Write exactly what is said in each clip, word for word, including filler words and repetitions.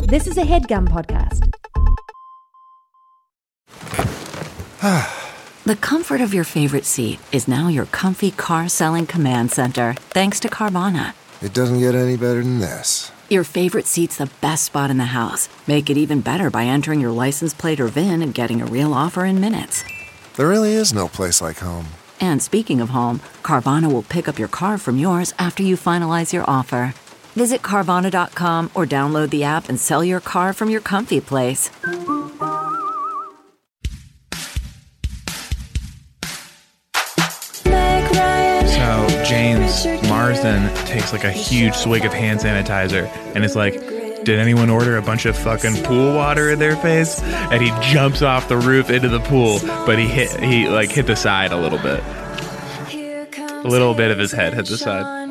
This is a HeadGum podcast. The comfort of your favorite seat is now your comfy car selling command center, thanks to Carvana. It doesn't get any better than this. Your favorite seat's the best spot in the house. Make it even better by entering your license plate or V I N and getting a real offer in minutes. There really is no place like home. And speaking of home, Carvana will pick up your car from yours after you finalize your offer. Visit Carvana dot com or download the app and sell your car from your comfy place. So James Marsden takes like a huge swig of hand sanitizer and is like, did anyone order a bunch of fucking pool water in their face? And he jumps off the roof into the pool, but he hit he like hit the side a little bit. A little bit of his head hit the side.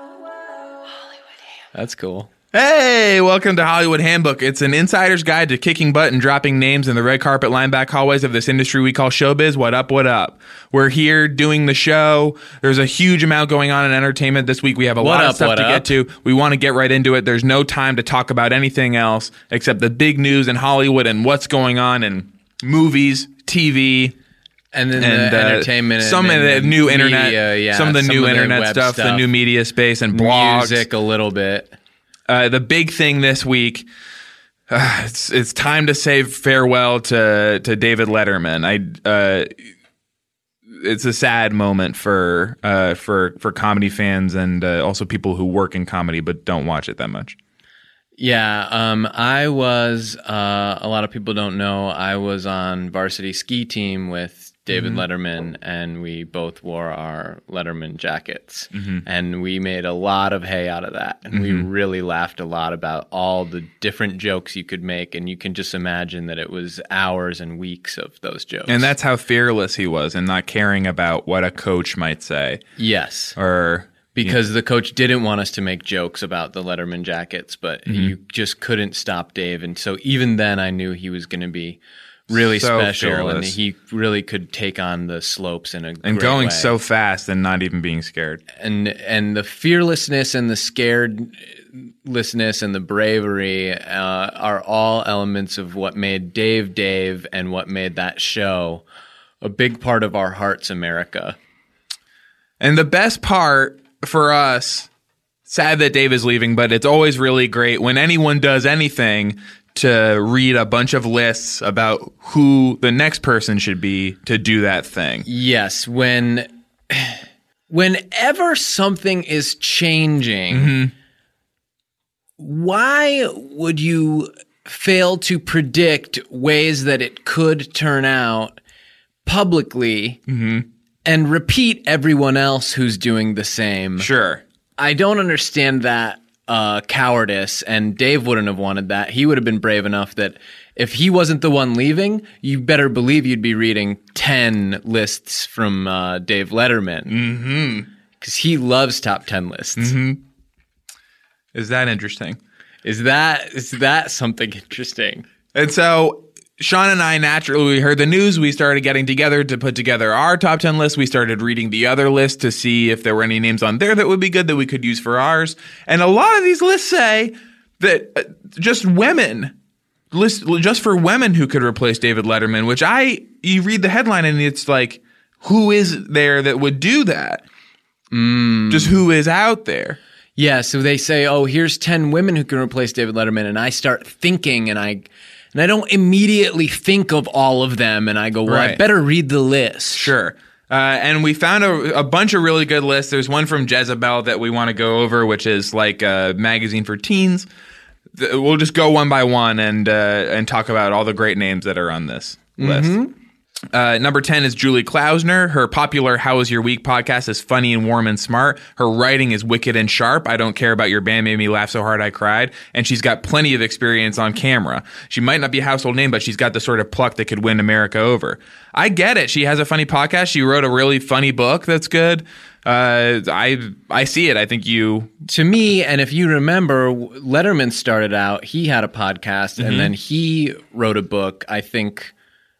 That's cool. Hey, welcome to Hollywood Handbook. It's an insider's guide to kicking butt and dropping names in the red carpet line back hallways of this industry we call showbiz. What up, what up? We're here doing the show. There's a huge amount going on in entertainment this week. We have a What lot up, of stuff what to up? get to. We want to get right into it. There's no time to talk about anything else except the big news in Hollywood and what's going on in movies, T V, And then and the uh, entertainment, some and of the then new media, internet, yeah, some of the new internet web stuff, the new media space and blogs. music a little bit. Uh, the big thing this week, uh, it's it's time to say farewell to to David Letterman. I uh, it's a sad moment for uh, for for comedy fans and uh, also people who work in comedy but don't watch it that much. Yeah, um, I was. Uh, a lot of people don't know I was on varsity ski team with David mm-hmm. Letterman, and we both wore our Letterman jackets, mm-hmm. and we made a lot of hay out of that, and mm-hmm. we really laughed a lot about all the different jokes you could make, and you can just imagine that it was hours and weeks of those jokes. And that's how fearless he was, and not caring about what a coach might say. Yes, or. Because the coach didn't want us to make jokes about the Letterman jackets, but mm-hmm. you just couldn't stop Dave. And so even then I knew he was going to be really so special fearless. And he really could take on the slopes in a and great going way. so fast and not even being scared. And and the fearlessness and the scaredlessness and the bravery uh, are all elements of what made Dave Dave and what made that show a big part of our hearts, America. And the best part for us, sad that Dave is leaving, but it's always really great when anyone does anything to read a bunch of lists about who the next person should be to do that thing. Yes, when whenever something is changing, mm-hmm. why would you fail to predict ways that it could turn out publicly? Mm-hmm. And repeat everyone else who's doing the same. Sure. I don't understand that uh, cowardice, and Dave wouldn't have wanted that. He would have been brave enough that if he wasn't the one leaving, you better believe you'd be reading ten lists from uh, Dave Letterman. Mm-hmm. Because he loves top ten lists. Mm-hmm. Is that interesting? Is that is that something interesting? And so Sean and I, naturally, we heard the news. We started getting together to put together our top ten list. We started reading the other list to see if there were any names on there that would be good that we could use for ours. And a lot of these lists say that uh, just women, list just for women who could replace David Letterman, which I, you read the headline and it's like, who is there that would do that? Mm. Just who is out there? Yeah, so they say, oh, here's ten women who can replace David Letterman. And I start thinking and I... And I don't immediately think of all of them, and I go, well, right. I better read the list. Sure. Uh, and we found a, a bunch of really good lists. There's one from Jezebel that we want to go over, which is like a magazine for teens. We'll just go one by one and uh, and talk about all the great names that are on this list. Mm-hmm. Uh, number ten is Julie Klausner. Her popular How Was Your Week podcast is funny and warm and smart. Her writing is wicked and sharp. I Don't Care About Your Band Made Me Laugh So Hard I Cried. And she's got plenty of experience on camera. She might not be a household name, but she's got the sort of pluck that could win America over. I get it. She has a funny podcast. She wrote a really funny book that's good. Uh, I I see it. I think you... To me, and if you remember, Letterman started out, he had a podcast, mm-hmm. and then he wrote a book, I think...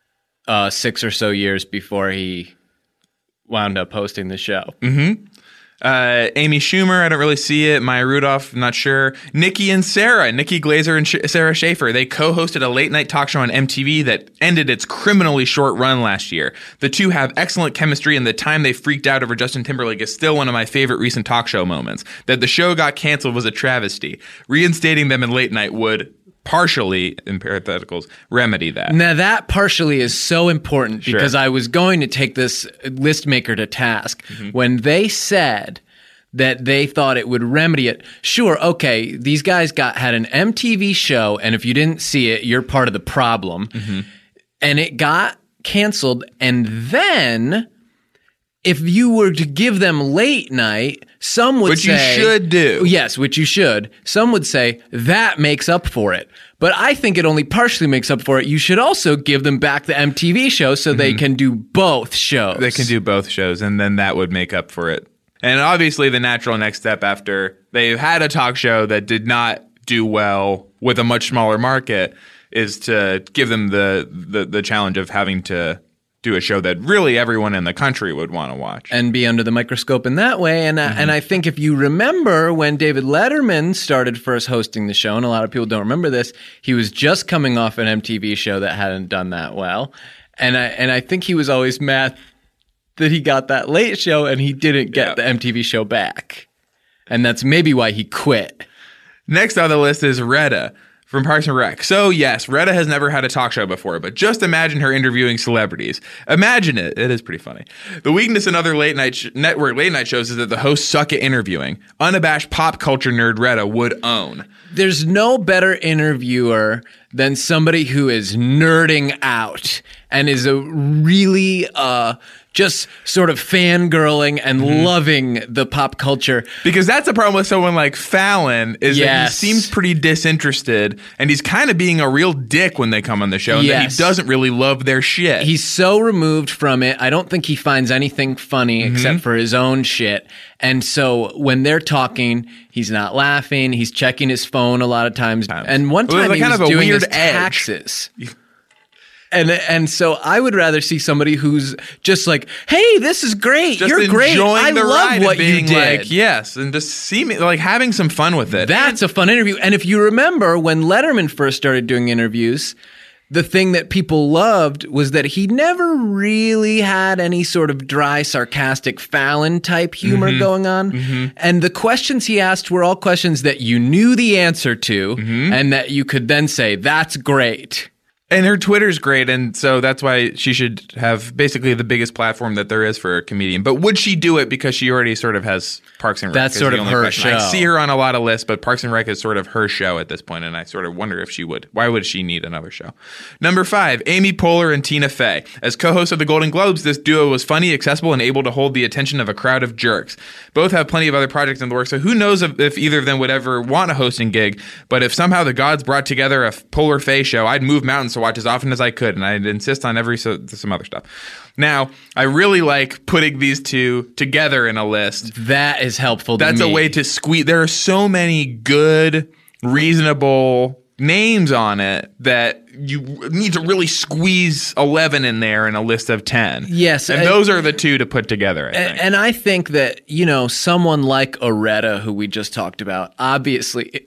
Uh, six or so years before he wound up hosting the show. Mm-hmm. Uh, Amy Schumer, I don't really see it. Maya Rudolph, I'm not sure. Nikki and Sarah, Nikki Glazer and Sh- Sarah Schaefer, they co-hosted a late-night talk show on M T V that ended its criminally short run last year. The two have excellent chemistry, and the time they freaked out over Justin Timberlake is still one of my favorite recent talk show moments. That the show got canceled was a travesty. Reinstating them in late night would partially, in parentheticals, remedy that. Now that partially is so important Sure. because I was going to take this list maker to task Mm-hmm. when they said that they thought it would remedy it. Sure, okay, these guys got had an M T V show, and if you didn't see it, you're part of the problem. Mm-hmm. And it got canceled, and then if you were to give them late night, some would Which you say... should do. Yes, which you should. Some would say that makes up for it. But I think it only partially makes up for it. You should also give them back the M T V show so they can do both shows. They can do both shows, and then that would make up for it. And obviously, the natural next step after they've had a talk show that did not do well with a much smaller market is to give them the the, the challenge of having to do a show that really everyone in the country would want to watch. and be under the microscope in that way. And uh, and I think if you remember when David Letterman started first hosting the show, and a lot of people don't remember this, he was just coming off an M T V show that hadn't done that well. And I and I think he was always mad that he got that late show and he didn't get Yeah. the M T V show back. And that's maybe why he quit. Next on the list is Retta from Parks and Rec. So yes, Retta has never had a talk show before, but just imagine her interviewing celebrities. Imagine it. It is pretty funny. The weakness in other late night sh- network late night shows is that the hosts suck at interviewing. Unabashed pop culture nerd Retta would own. There's no better interviewer than somebody who is nerding out and is a really uh, just sort of fangirling and Mm-hmm. loving the pop culture. Because that's the problem with someone like Fallon is Yes. that he seems pretty disinterested and he's kind of being a real dick when they come on the show and that Yes. he doesn't really love their shit. He's so removed from it. I don't think he finds anything funny Mm-hmm. except for his own shit. And so when they're talking, he's not laughing. He's checking his phone a lot of times. And one Well, there's time like he kind was of a doing weird his edge. taxes. And and so I would rather see somebody who's just like, hey, this is great. just You're great. enjoying I the love ride what and being you did. like, yes, and just seeming like having some fun with it. That's a fun interview. And if you remember when Letterman first started doing interviews, the thing that people loved was that he never really had any sort of dry, sarcastic Fallon type humor Mm-hmm. going on. And the questions he asked were all questions that you knew the answer to Mm-hmm. and that you could then say, that's great. And her Twitter's great, and so that's why she should have basically the biggest platform that there is for a comedian. But would she do it because she already sort of has Parks and Rec? That's is sort the of only her question. I show. see her on a lot of lists, but Parks and Rec is sort of her show at this point, and I sort of wonder if she would. Why would she need another show? Number five, Amy Poehler and Tina Fey. As co-hosts of the Golden Globes, this duo was funny, accessible, and able to hold the attention of a crowd of jerks. Both have plenty of other projects in the works, so who knows if, if either of them would ever want a hosting gig. But if somehow the gods brought together a Poehler Fey show, I'd move mountains to watch as often as I could, and I'd insist on every so, some other stuff. Now, I really like putting these two together in a list. That is helpful to That's me. a way to squeeze. There are so many good, reasonable names on it that you need to really squeeze eleven in there in a list of ten. Yes, and I- those are the two to put together, I think. And, and I think that, you know, someone like Aretta, who we just talked about, obviously,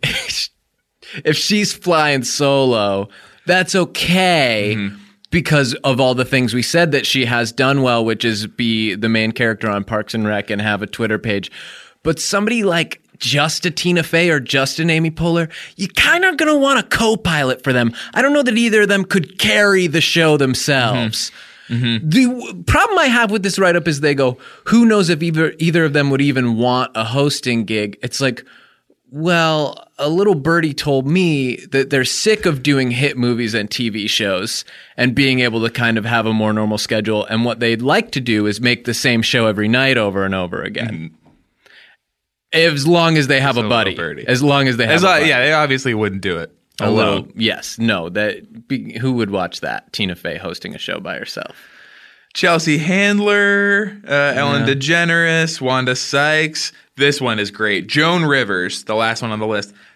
if she's flying solo, that's okay Mm-hmm. because of all the things we said that she has done well, which is be the main character on Parks and Rec and have a Twitter page. But somebody like just a Tina Fey or just an Amy Poehler, you kind of going to want a co-pilot for them. I don't know that either of them could carry the show themselves. Mm-hmm. The w- problem I have with this write-up is they go, who knows if either either of them would even want a hosting gig? It's like, well, a little birdie told me that they're sick of doing hit movies and T V shows and being able to kind of have a more normal schedule. And what they'd like to do is make the same show every night over and over again. As long as they have So a buddy. little birdie. As long as they have As a lo- buddy. yeah, they obviously wouldn't do it A alone. little, yes, no. That be, who would watch that? Tina Fey hosting a show by herself. Chelsea Handler, uh, Ellen DeGeneres, Wanda Sykes. This one is great. Joan Rivers, the last one on the list.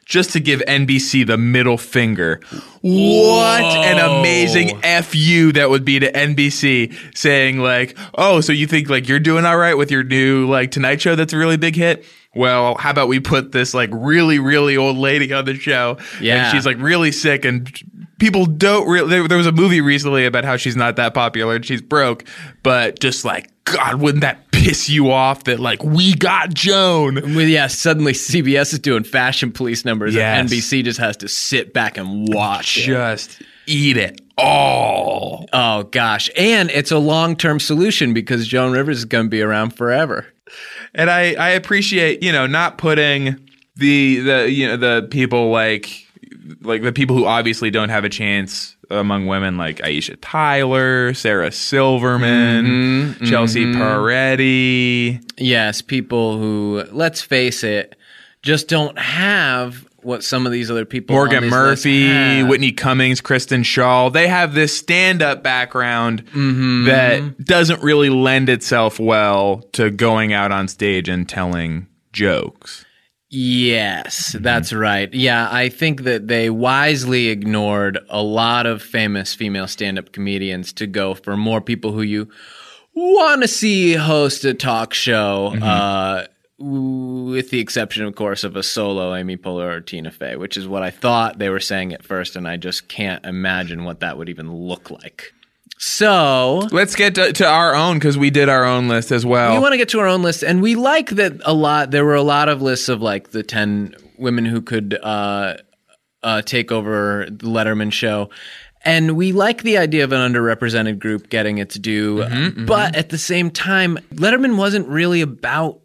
just to give N B C the middle finger. What an amazing F you that would be to N B C, saying like, oh, so you think like you're doing all right with your new like Tonight Show that's a really big hit? Well, how about we put this like really, really old lady on the show? Yeah. And she's like really sick, and people don't really. There, there was a movie recently about how she's not that popular and she's broke, but just like, God, wouldn't that piss you off that like we got Joan? Well, yeah, suddenly C B S is doing fashion police numbers, Yes. and N B C just has to sit back and watch it. Just eat it all. Oh gosh, and it's a long-term solution because Joan Rivers is going to be around forever. And I, I appreciate, you know, not putting the the you know the people like like the people who obviously don't have a chance among women, like Aisha Tyler, Sarah Silverman, Mm-hmm, Chelsea mm-hmm. Peretti. Yes, people who, let's face it, just don't have what some of these other people on Morgan these Murphy, lists have. Whitney Cummings, Kristen Shaw. They have this stand-up background Mm-hmm. that doesn't really lend itself well to going out on stage and telling jokes. Yes, Mm-hmm. that's right. Yeah, I think that they wisely ignored a lot of famous female stand-up comedians to go for more people who you want to see host a talk show, Mm-hmm. uh, with the exception, of course, of a solo Amy Poehler or Tina Fey, which is what I thought they were saying at first, and I just can't imagine what that would even look like. So Let's get to, to our own, because we did our own list as well. we want to get to our own list, and we like that a lot. There were a lot of lists of like the ten women who could uh, uh, take over the Letterman show. And we like the idea of an underrepresented group getting its due. Mm-hmm, But at the same time, Letterman wasn't really about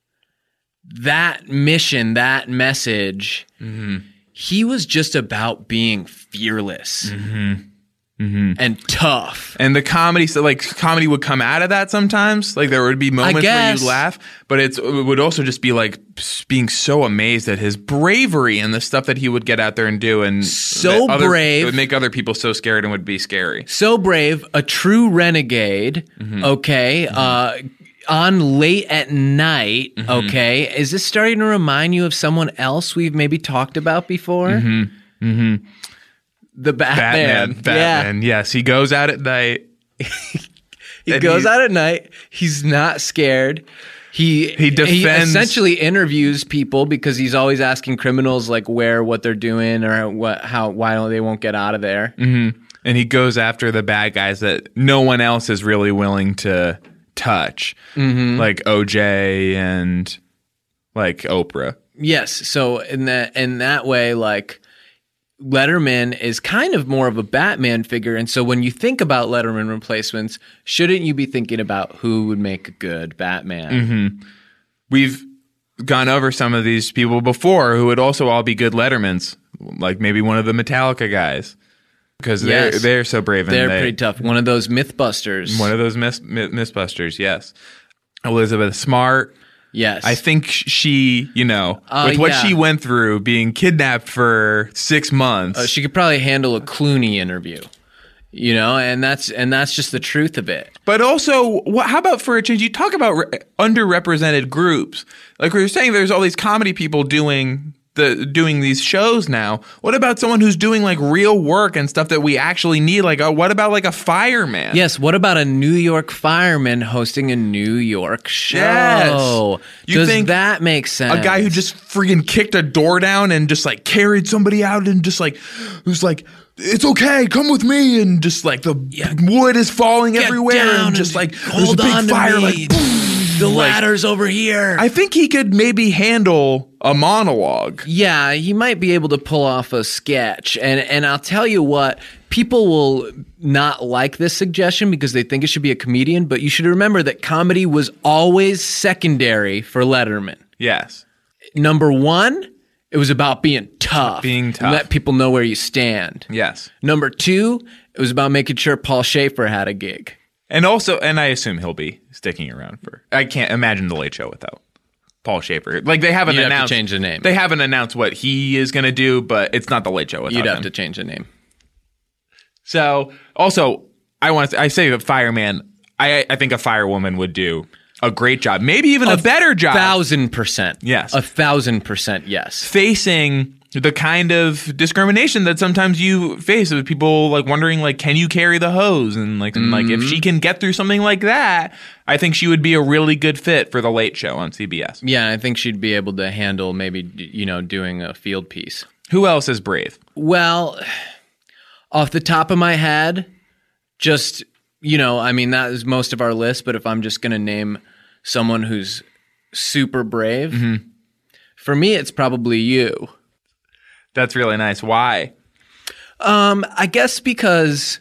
that mission, that message. Mm-hmm. He was just about being fearless and tough. And the comedy, so like comedy would come out of that sometimes. Like there would be moments where guess. you'd laugh, but it's, it would also just be like being so amazed at his bravery and the stuff that he would get out there and do. And So that other- brave. It would make other people so scared and would be scary. So brave, a true renegade, Mm-hmm. okay, uh, on late at night, Mm-hmm. okay. Is this starting to remind you of someone else we've maybe talked about before? Mm-hmm. Mm-hmm. The Batman. Batman. Batman. Yes. He goes out at night. Yeah. He And goes he- out at night. He's not scared. He He defends- essentially interviews people because he's always asking criminals like where, what they're doing, or what, how, why don't they won't get out of there. Mm-hmm. And he goes after the bad guys that no one else is really willing to touch, Mm-hmm. like O J and like Oprah. Yes. So in that in that way, like Letterman is kind of more of a Batman figure. And so when you think about Letterman replacements, shouldn't you be thinking about who would make a good Batman? Mm-hmm. We've gone over some of these people before who would also all be good Lettermans, like maybe one of the Metallica guys, because they're Yes. they're so brave and They're they, pretty tough. One of those Mythbusters. one of those myth, myth, Mythbusters. Yes, Elizabeth Smart. yes. I think she, you know, Uh, with what yeah. she went through, being kidnapped for six months. Uh, she could probably handle a Clooney interview. You know, and that's and that's just the truth of it. But also, wh- how about for a change? You talk about re- underrepresented groups. Like we were saying, there's all these comedy people doing the doing these shows now. What about someone who's doing like real work and stuff that we actually need? Like, uh, what about like a fireman? Yes. What about a New York fireman hosting a New York show? Yes. You Does think that make sense? A guy who just freaking kicked a door down and just like carried somebody out and just like who's like, it's okay, come with me, and just like the wood is falling Get everywhere down and just and like there's a hold big on to fire me. like boom, the like- ladder's over here. I think he could maybe handle a monologue. Yeah, he might be able to pull off a sketch. And and I'll tell you what, people will not like this suggestion because they think it should be a comedian, but you should remember that comedy was always secondary for Letterman. Yes. Number one, it was about being tough. Being tough. Let people know where you stand. Yes. Number two, it was about making sure Paul Schaefer had a gig. And also, and I assume he'll be sticking around for. I can't imagine the Late Show without Paul Schaefer. Like they haven't You'd have to announced. change the name. They haven't announced what he is going to do, but it's not the Late Show without You'd have him. to change the name. So, also, I want to. I say the fireman. I I think a firewoman would do a great job, maybe even a, better job, Thousand percent. Yes. A thousand percent yes. facing the kind of discrimination that sometimes you face with people like wondering like, can you carry the hose? And like, and, like if she can get through something like that, I think she would be a really good fit for the Late Show on C B S. Yeah, I think she'd be able to handle maybe, you know, doing a field piece. Who else is brave? Well, off the top of my head, just, you know, I mean, that is most of our list, but if I'm just going to name someone who's super brave, mm-hmm. for me, it's probably you. That's really nice. Why? Um, I guess because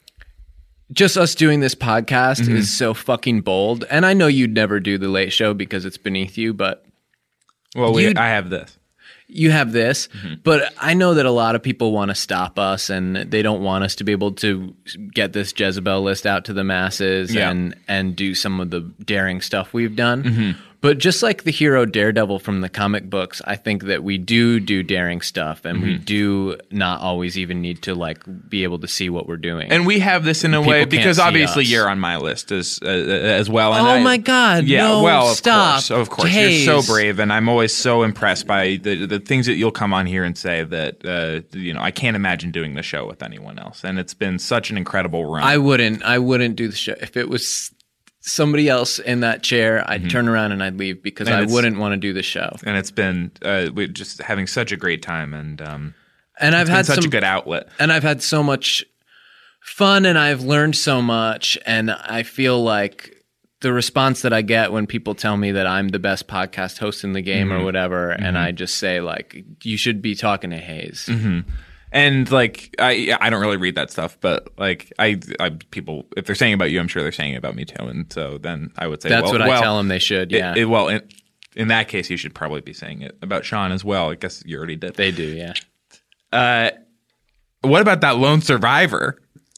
just us doing this podcast mm-hmm. is so fucking bold. And I know you'd never do the Late Show because it's beneath you, but well, we, I have this. You have this, mm-hmm. but I know that a lot of people want to stop us and they don't want us to be able to get this Jezebel list out to the masses yeah. and, and do some of the daring stuff we've done. Mm-hmm. But just like the hero Daredevil from the comic books, I think that we do do daring stuff and mm-hmm. we do not always even need to like be able to see what we're doing. And we have this in a People way because obviously us. you're on my list as uh, as well. And oh I, my God! Yeah, no, well, of stop. course, of course, Haze. You're so brave, and I'm always so impressed by the the things that you'll come on here and say that uh, you know I can't imagine doing the show with anyone else, and it's been such an incredible run. I wouldn't. I wouldn't do the show if it was somebody else in that chair. I'd mm-hmm. turn around and I'd leave because and I wouldn't want to do the show. And it's been uh, we're just having such a great time, and um, and I've it's had been such some, a good outlet, and I've had so much fun, and I've learned so much, and I feel like the response that I get when people tell me that I'm the best podcast host in the game mm-hmm. or whatever, mm-hmm. and I just say like, you should be talking to Haze. Mm-hmm. And like I, I don't really read that stuff, but like I, I, people, if they're saying about you, I'm sure they're saying about me too. And so then I would say that's well, what I well, tell them they should. Yeah. It, it, well, in, in that case, you should probably be saying it about Sean as well. I guess you already did. They do, yeah. Uh, what about that lone survivor?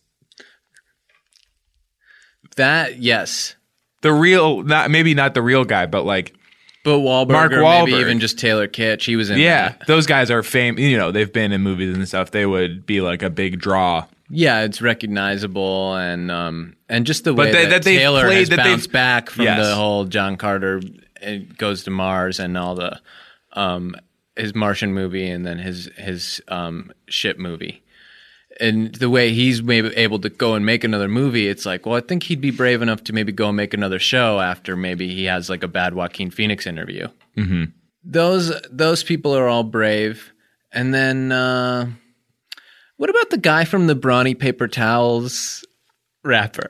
That yes, the real, not maybe not the real guy, but like. But Wahlberg, Mark or Wahlberg. maybe even just Taylor Kitsch. He was in yeah, that. Those guys are famous. You know, they've been in movies and stuff. They would be like a big draw. Yeah, it's recognizable, and um, and just the but way they, that, that they've Taylor played, has that bounced they've, back from yes. the whole John Carter it goes to Mars and all the um, his Martian movie and then his his um, ship movie. And the way he's maybe able to go and make another movie, it's like, well, I think he'd be brave enough to maybe go and make another show after maybe he has like a bad Joaquin Phoenix interview. Mm-hmm. Those those people are all brave. And then uh, what about the guy from the Brawny Paper Towels rapper?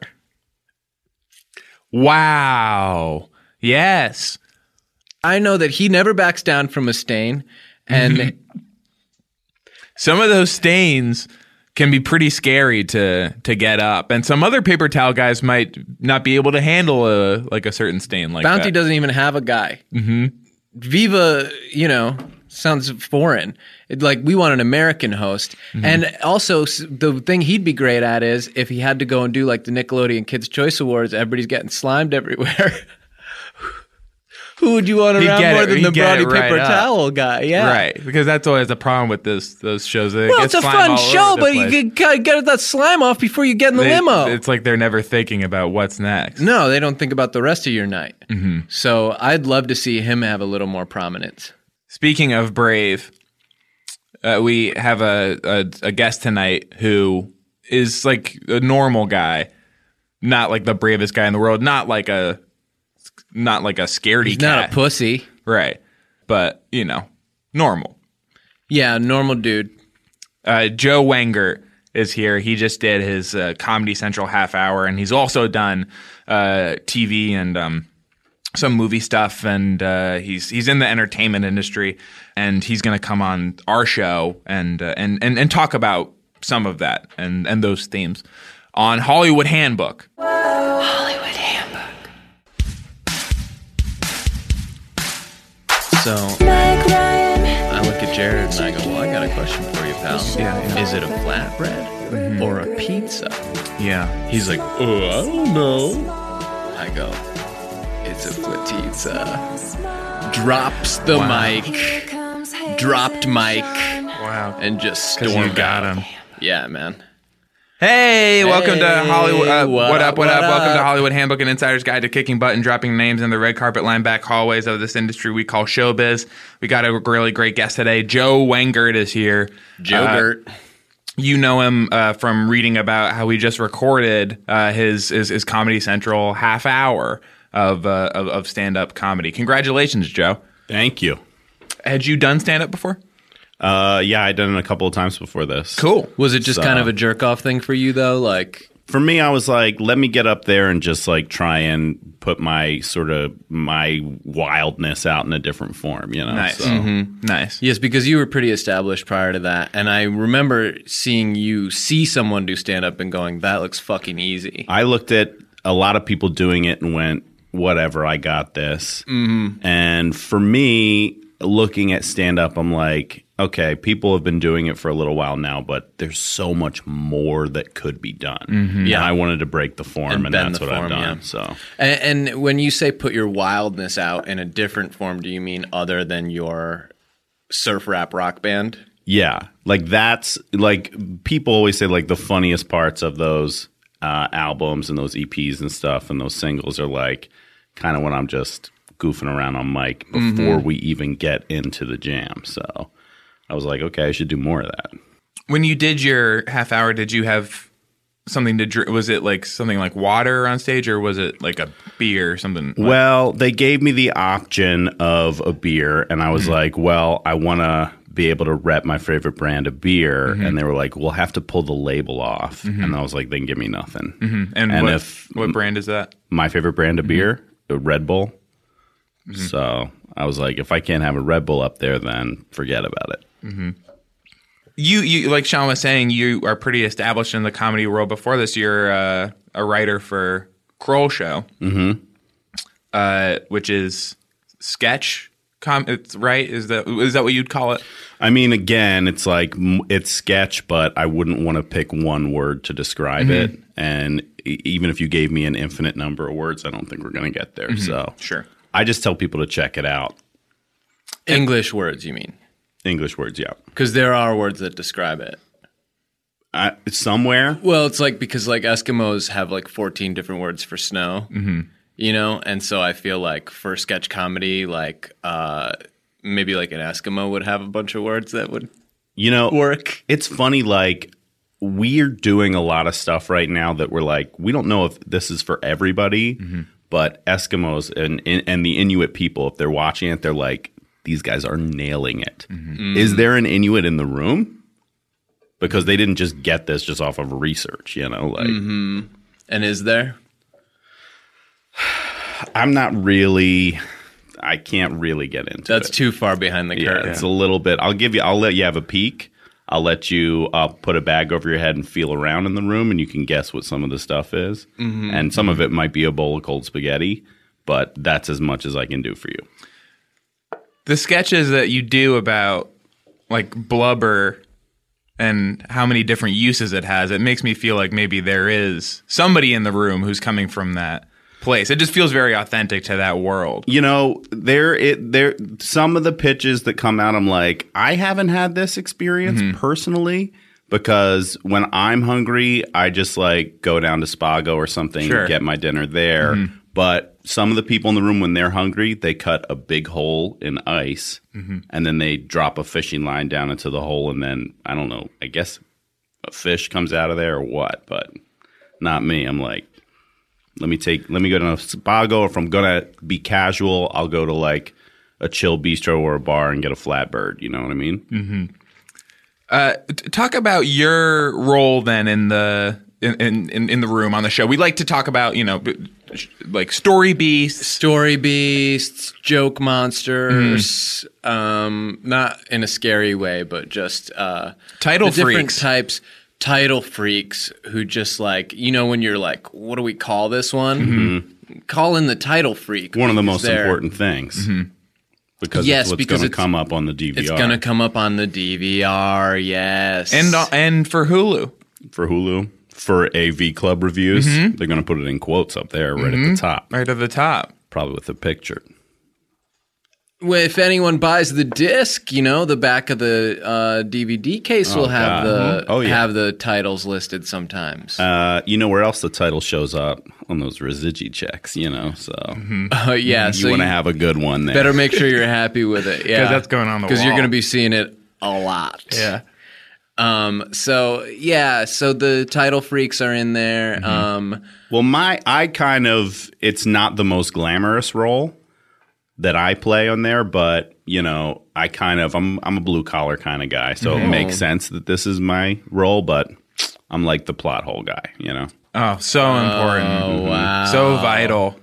Wow. Yes. I know that he never backs down from a stain. And some of those stains can be pretty scary to to get up, and some other paper towel guys might not be able to handle a like a certain stain like Bounty that. doesn't even have a guy. Mm-hmm. Viva, you know, sounds foreign. It, like we want an American host, mm-hmm. and also the thing he'd be great at is if he had to go and do like the Nickelodeon Kids' Choice Awards, everybody's getting slimed everywhere. Who would you want He'd around get more it- than he'd the get Brawny it right Paper up. Towel guy? Yeah, Right, because that's always the problem with this those shows. They Well, get it's a slime fun all show, over the but you place. can kind of get that slime off before you get in the They- limo. It's like they're never thinking about what's next. No, they don't think about the rest of your night. Mm-hmm. So I'd love to see him have a little more prominence. Speaking of brave, uh, we have a, a a guest tonight who is like a normal guy, not like the bravest guy in the world, not like a not like a scaredy He's cat. not a pussy. Right. But, you know, normal. Yeah, normal dude. Uh, Joe Wenger is here. He just did his uh, Comedy Central half hour, and he's also done uh, T V and um, some movie stuff. And uh, he's he's in the entertainment industry, and he's going to come on our show and, uh, and and and talk about some of that and and those themes on Hollywood Handbook. Hollywood Handbook. So I look at Jared and I go, well, I got a question for you, pal. Yeah, yeah. Is it a flatbread mm-hmm. or a pizza? Yeah. He's like, oh, I don't know. I go, it's a flatizza. Drops the Wow. mic. Dropped mic. Wow. And just Because stormed you got out. him. Yeah, man. Hey, welcome to Hollywood. Uh, what, what up, up, what, what up? Welcome to up? Hollywood Handbook and Insider's Guide to Kicking Butt and Dropping Names in the red carpet line back hallways of this industry we call showbiz. We got a really great guest today. Joe Wengert is here. Joe Uh, Gert. You know him uh, from reading about how he just recorded uh, his, his his Comedy Central half hour of uh, of, of stand up comedy. Congratulations, Joe. Thank you. Had you done stand up before? Uh, yeah, I'd done it a couple of times before this. Cool. Was it just So- kind of a jerk off thing for you though? Like, For me, I was like, let me get up there and just like try and put my sort of my wildness out in a different form, you know? Nice. So, Mhm. Nice. yes, because you were pretty established prior to that, and I remember seeing you see someone do stand up and going, "That looks fucking easy." I looked at a lot of people doing it and went, whatever, I got this. Mm-hmm. And for me, looking at stand up, I'm like, okay, people have been doing it for a little while now, but there's so much more that could be done. Mm-hmm. Yeah. And I wanted to break the form, And and, bend that's the what form, I've done. yeah. So And, and when you say put your wildness out in a different form, do you mean other than your surf rap rock band? yeah, like that's like people always say like the funniest parts of those uh, albums and those E Ps and stuff and those singles are like kind of when I'm just goofing around on mic before we even get into the jam. So I was like, okay, I should do more of that. When you did your half hour, did you have something to drink? Was it like something like water on stage, or was it like a beer or something? Well, they gave me the option of a beer, and I was like, well, I want to be able to rep my favorite brand of beer. And they were like, we'll have to pull the label off. And I was like, they can give me nothing. and and what, if- what brand is that? My favorite brand of beer, a Red Bull. So I was like, if I can't have a Red Bull up there, then forget about it. You, you like Sean was saying, you are pretty established in the comedy world. Before this, you're uh, a writer for Kroll Show, mm-hmm. uh, which is sketch. Com- it's right? Is that is that what you'd call it? I mean, again, it's like m- it's sketch, but I wouldn't want to pick one word to describe it. And e- even if you gave me an infinite number of words, I don't think we're going to get there. So Sure. I just tell people to check it out. English words, you mean? English words, yeah. Because there are words that describe it. I, somewhere, Well, it's like because like Eskimos have like fourteen different words for snow, mm-hmm. you know, and so I feel like for sketch comedy, like uh, maybe like an Eskimo would have a bunch of words that would you know, work. it's funny. Like we're doing a lot of stuff right now that we're like, we don't know if this is for everybody, but Eskimos and and the Inuit people, if they're watching it, they're like, these guys are nailing it. Is there an Inuit in the room? Because they didn't just get this just off of research, you know, like And is there? I'm not really, I can't really get into That's it. too far behind the Yeah, curtain. it's a little bit. I'll give you, I'll let you have a peek. I'll let you uh, put a bag over your head and feel around in the room, and you can guess what some of the stuff is. Mm-hmm. And some of it might be a bowl of cold spaghetti, but that's as much as I can do for you. The sketches that you do about like blubber and how many different uses it has, it makes me feel like maybe there is somebody in the room who's coming from that place. It just feels very authentic to that world. You know, there it there some of the pitches that come out, I'm like, I haven't had this experience personally, because when I'm hungry, I just like go down to Spago or something Sure. and get my dinner there. But some of the people in the room, when they're hungry, they cut a big hole in ice and then they drop a fishing line down into the hole, and then I don't know, I guess a fish comes out of there or what, but not me. I'm like, Let me take. Let me go to a Spago. If I'm gonna be casual, I'll go to like a chill bistro or a bar and get a flatbird. You know what I mean? Uh, t- talk about your role then in the in, in in the room on the show. We like to talk about, you know, b- sh- like story beasts. Story beasts, joke monsters, Mm-hmm. um, not in a scary way, but just uh, Title the different freaks. types. Title freaks who just like, you know, when you're like, what do we call this one? Mm-hmm. Call in the title freak. One of the because most they're- important things because Yes, it's what's because going to it's- come up on the D V R It's gonna come up on the D V R. Yes, And uh, and for Hulu. for Hulu for A V Club reviews. They're going to put it in quotes up there, right at the top, Right at the top. probably with a picture. Well, if anyone buys the disc, you know, the back of the uh, D V D case will have God. the Oh, yeah. have the titles listed sometimes. Uh, you know where else the title shows up? On those Rizigi checks, you know. So Oh yeah, you so want to you have a good one there. better make sure you're happy with it. Yeah, that's going on the because you're wall. going to be seeing it a lot. Yeah. Um. So yeah. So the title freaks are in there. Mm-hmm. Um. Well, my I kind of it's not the most glamorous role that I play on there, but you know, I kind of I'm I'm a blue collar kind of guy, so it makes sense that this is my role. But I'm like the plot hole guy, you know. Oh, so important. Oh wow. So vital.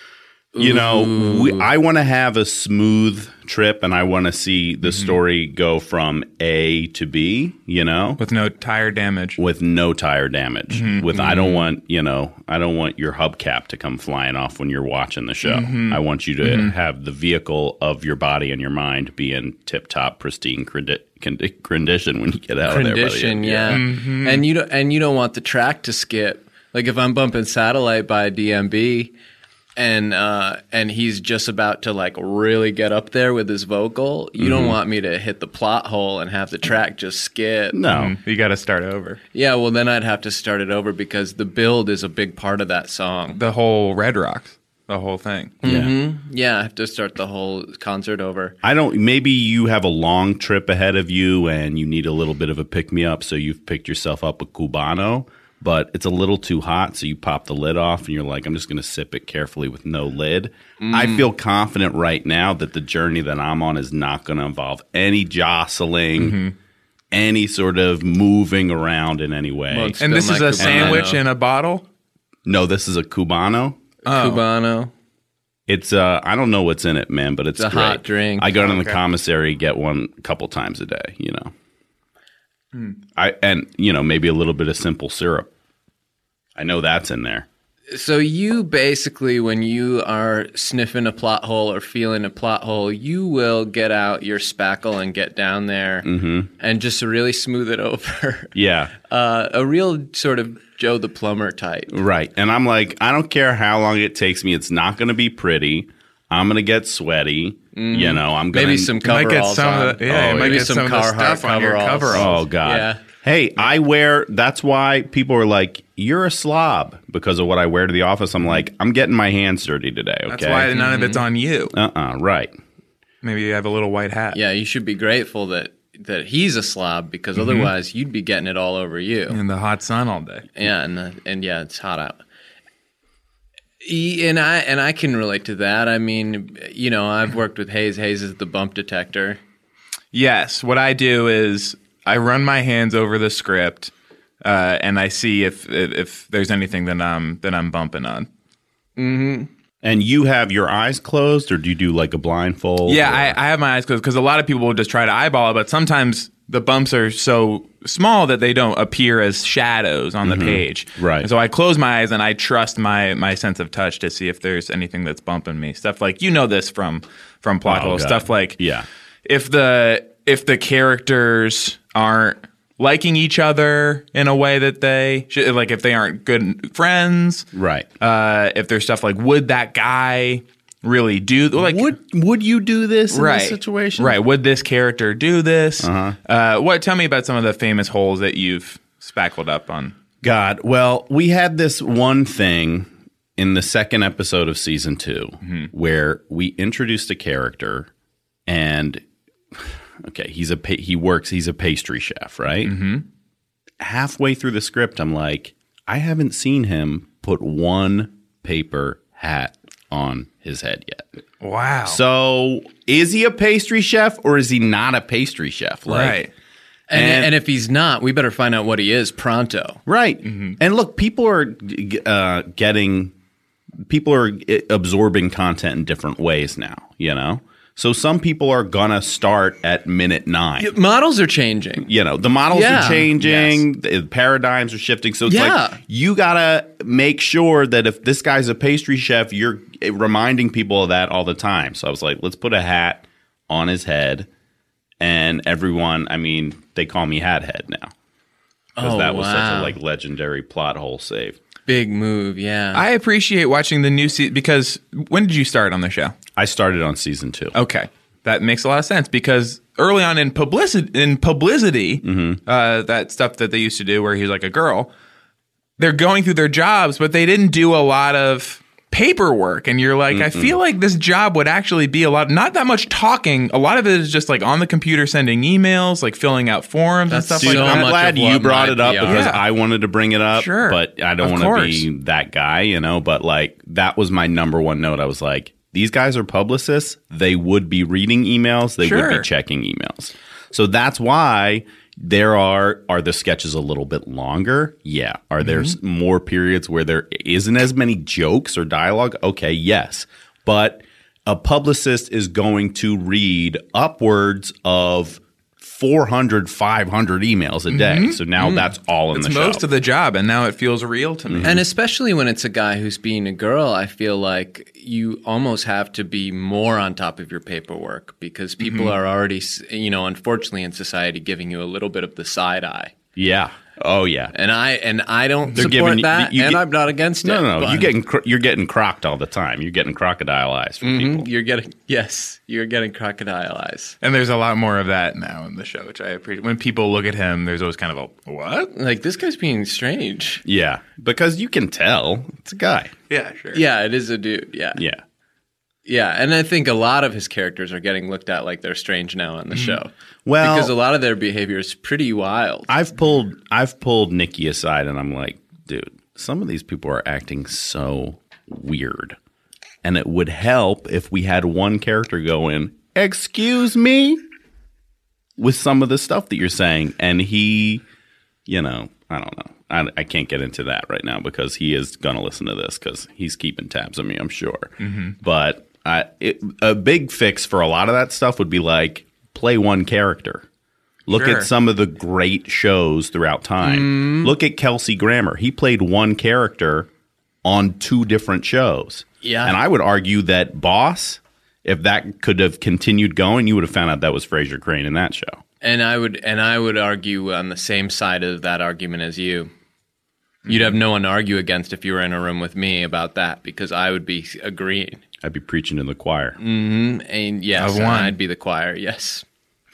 You know, we, I want to have a smooth trip, and I want to see the story go from A to B. You know, With no tire damage. with no tire damage. With I don't want you know I don't want your hubcap to come flying off when you're watching the show. I want you to have the vehicle of your body and your mind be in tip top, pristine condi- condi- condition when you get out of there. by the Condition, end. yeah. And you don't and you don't want the track to skip. Like if I'm bumping Satellite by D M B and uh and he's just about to like really get up there with his vocal, you don't want me to hit the plot hole and have the track just skip. No, You got to start over. Yeah, well then I'd have to start it over because the build is a big part of that song. The whole Red Rocks. The whole thing. yeah. Yeah, I have to start the whole concert over. I don't. Maybe you have a long trip ahead of you, and you need a little bit of a pick me up. So you've picked yourself up a Cubano, but it's a little too hot, so you pop the lid off, and you're like, I'm just going to sip it carefully with no lid. I feel confident right now that the journey that I'm on is not going to involve any jostling, any sort of moving around in any way. Well, it's- And this Still is my a Cubano. sandwich in a bottle? no, this is a Cubano. Cubano. It's uh, I don't know what's in it, man, but it's, It's a great. hot drink. I go to the Okay. commissary, get one a couple times a day. You know, I and you know maybe a little bit of simple syrup. I know that's in there. So you basically, when you are sniffing a plot hole or feeling a plot hole, you will get out your spackle and get down there and just really smooth it over. Yeah, Uh, a real sort of Joe the Plumber type. right. And I'm like, I don't care how long it takes me. It's not going to be pretty. I'm going to get sweaty. You know, I'm going Maybe to some You might get coveralls some on. of the, yeah, Oh, you might maybe get some some, of the Carhartt stuff on your coveralls. coveralls. Oh God. Yeah. Hey, I wear. That's why people are like, "You're a slob" because of what I wear to the office. I'm like, I'm getting my hands dirty today. Okay. That's why none of it's on you. Uh-uh. Right. Maybe you have a little white hat. Yeah, you should be grateful that, that he's a slob because otherwise you'd be getting it all over you. In the hot sun all day. Yeah, and uh, and yeah, it's hot out. E- And I and I can relate to that. I mean, you know, I've worked with Hayes. Hayes is the bump detector. Yes. What I do is I run my hands over the script uh, and I see if, if if there's anything that I'm that I'm bumping on. And you have your eyes closed, or do you do like a blindfold? Yeah, or- I, I have my eyes closed because a lot of people will just try to eyeball it, but sometimes the bumps are so small that they don't appear as shadows on the page. Right. And so I close my eyes and I trust my my sense of touch to see if there's anything that's bumping me. Stuff like, you know this from from plot Oh, holes. God. Stuff like Yeah. if the if the characters aren't liking each other in a way that they should, like if they aren't good friends. Right. Uh, if there's stuff like, would that guy really do like would would you do this in right this situation? right would this character do this uh-huh. uh what tell me about some of the famous holes that you've spackled up on. God, well, we had this one thing in the second episode of season two where we introduced a character, and okay, he's a pa- he works he's a pastry chef, right? Mm-hmm. Halfway through the script, I'm like, I haven't seen him put one paper hat on his head yet. Wow. So is he a pastry chef or is he not a pastry chef? Like, right. And, And- and if he's not, we better find out what he is pronto. Right. And look, people are uh, getting, people are absorbing content in different ways now, you know? So some people are going to start at minute nine. Models are changing. You know, the models Yeah. are changing, the paradigms are shifting. So it's Yeah. like, you got to make sure that if this guy's a pastry chef, you're reminding people of that all the time. So I was like, let's put a hat on his head. And everyone, I mean, they call me Hat Head now. Because Oh, that was such a wow. like legendary plot hole save. Big move, yeah. I appreciate watching the new season because when did you start on the show? I started on season two. Okay. that makes a lot of sense because early on in publicity, in publicity, Mm-hmm. uh, that stuff that they used to do where he's like a girl, they're going through their jobs, but they didn't do a lot of paperwork. And you're like, Mm-mm. I feel like this job would actually be a lot, not that much talking. A lot of it is just like on the computer sending emails, like filling out forms That's and stuff so like that. I'm much glad of you what brought my it up P R because Yeah. I wanted to bring it up, Sure. but I don't Of want to be that guy, you know. But like that was my number one note. I was like, these guys are publicists. They would be reading emails. They would Sure. be checking emails. So that's why there are are the sketches a little bit longer? Yeah. Are there Mm-hmm. more periods where there isn't as many jokes or dialogue? Okay, yes. But a publicist is going to read upwards of four hundred, five hundred emails a day. So now that's all in It's the show. most of the job, and now it feels real to me. And especially when it's a guy who's being a girl, I feel like you almost have to be more on top of your paperwork because people are already, s- you know, unfortunately in society giving you a little bit of the side eye. Yeah. Oh yeah. And I and I don't They're support giving you- that, you and get- I'm not against No, it. no, no. but- You getting cro- you're getting crocked all the time. You're getting crocodile eyes from Mhm, people. You're getting yes, you're getting crocodile eyes. And there's a lot more of that now in the show, which I appreciate. When people look at him, there's always kind of a, what? Like this guy's being strange. Yeah, because you can tell it's a guy. Yeah, sure. Yeah, it is a dude. Yeah. Yeah. Yeah, and I think a lot of his characters are getting looked at like they're strange now on the show. Well- because a lot of their behavior is pretty wild. I've pulled I've pulled Nikki aside and I'm like, dude, some of these people are acting so weird. And it would help if we had one character go in, excuse me, with some of the stuff that you're saying. And he, you know, I don't know. I, I can't get into that right now because he is going to listen to this because he's keeping tabs on me, I'm sure. But I, it, a big fix for a lot of that stuff would be like, play one character. Look Sure. at some of the great shows throughout time. Look at Kelsey Grammer. He played one character on two different shows. Yeah. And I would argue that Boss, if that could have continued going, you would have found out that was Fraser Crane in that show. And I would and I would argue on the same side of that argument as you. You'd have no one to argue against if you were in a room with me about that because I would be agreeing. I'd be preaching to the choir. And yes, Of and one. I'd be the choir. Yes.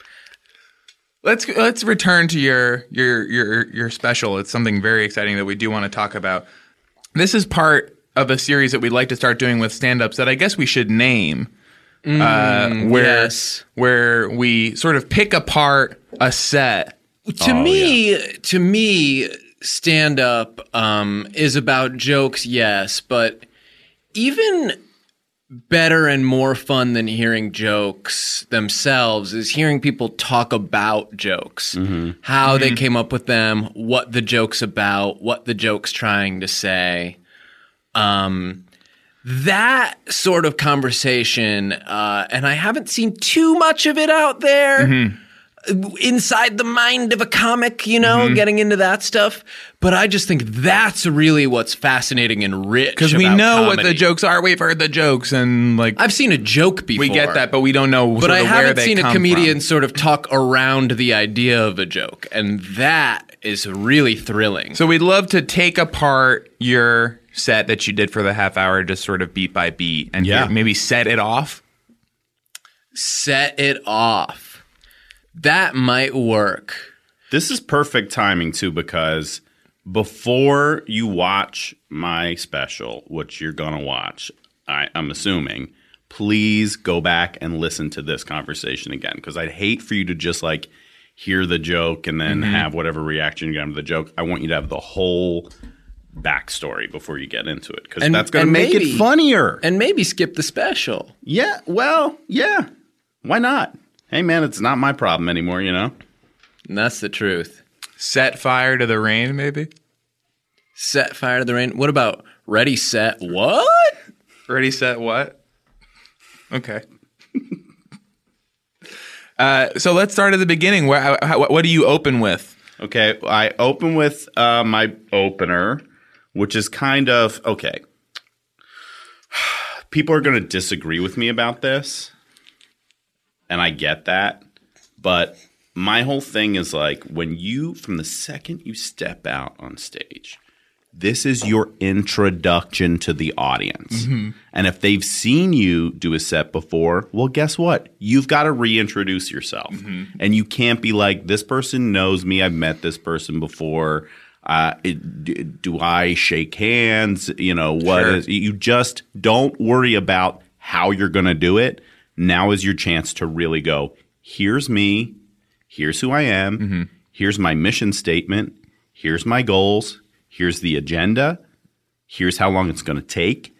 Let's let's return to your your your your special. It's something very exciting that we do want to talk about. This is part of a series that we'd like to start doing with stand-ups that I guess we should name. uh, where yes. where we sort of pick apart a set. To me, to me, stand up um, is about jokes, yes, but even better and more fun than hearing jokes themselves is hearing people talk about jokes, how they came up with them, what the joke's about, what the joke's trying to say. Um, that sort of conversation, uh, and I haven't seen too much of it out there. Inside the mind of a comic, you know, getting into that stuff. But I just think that's really what's fascinating and rich. Because we about know what comedy. the jokes are. We've heard the jokes and like I've seen a joke before. we get that, but we don't know But sort I of where haven't they seen a come comedian from. sort of talk around the idea of a joke. And that is really thrilling. So we'd love to take apart your set that you did for the half hour, just sort of beat by beat, and Yeah. hear- maybe set it off. Set it off. That might work. This is perfect timing too because before you watch my special, which you're gonna watch, I, I'm assuming, please go back and listen to this conversation again because I'd hate for you to just like hear the joke and then have whatever reaction you have to the joke. I want you to have the whole backstory before you get into it because And- that's gonna and make maybe- it funnier. And maybe skip the special. Yeah, well, yeah, why not? Hey man, it's not my problem anymore, you know. And that's the truth. Set fire to the rain, maybe. Set fire to the rain. What about ready, set, what? Ready, set, what? Okay. uh, so let's start at the beginning. Where, how, what do you open with? Okay, I open with uh, my opener, which is kind of okay. People are going to disagree with me about this, and I get that. But my whole thing is like when you, from the second you step out on stage, this is your introduction to the audience. Mm-hmm. And if they've seen you do a set before, well, guess what? You've got to reintroduce yourself. Mm-hmm. And you can't be like, this person knows me. I've met this person before. Uh, it, do I shake hands? You know, what Sure. is, you just don't worry about how you're going to do it. Now is your chance to really go, here's me. Here's who I am. Mm-hmm. Here's my mission statement. Here's my goals. Here's the agenda. Here's how long it's going to take.